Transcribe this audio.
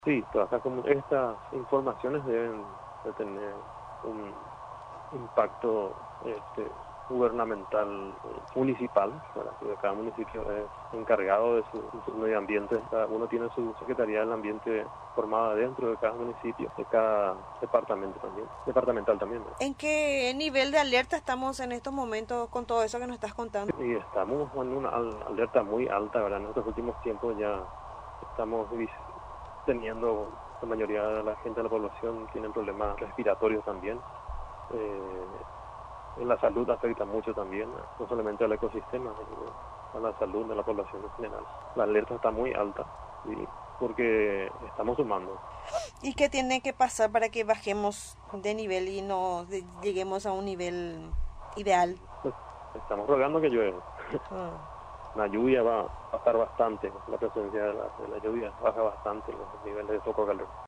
Sí, estas informaciones deben de tener un impacto gubernamental municipal, ¿verdad? Porque cada municipio es encargado de su medio ambiente, cada uno tiene su Secretaría del Ambiente formada dentro de cada municipio, de cada departamento también, departamental también, ¿verdad? ¿En qué nivel de alerta estamos en estos momentos con todo eso que nos estás contando? Y estamos en una alerta muy alta, ¿verdad? En estos últimos tiempos ya estamos teniendo, la mayoría de la gente de la población tienen problemas respiratorios también. Eh, en la salud afecta mucho también, no solamente al ecosistema, sino a la salud de la población en general. La alerta está muy alta, ¿sí? Porque estamos sumando. ¿Y qué tiene que pasar para que bajemos de nivel y lleguemos a un nivel ideal? Pues, estamos rogando que llueva. Ah. La lluvia va a estar bastante, la presencia de la lluvia baja bastante los niveles de foco calor.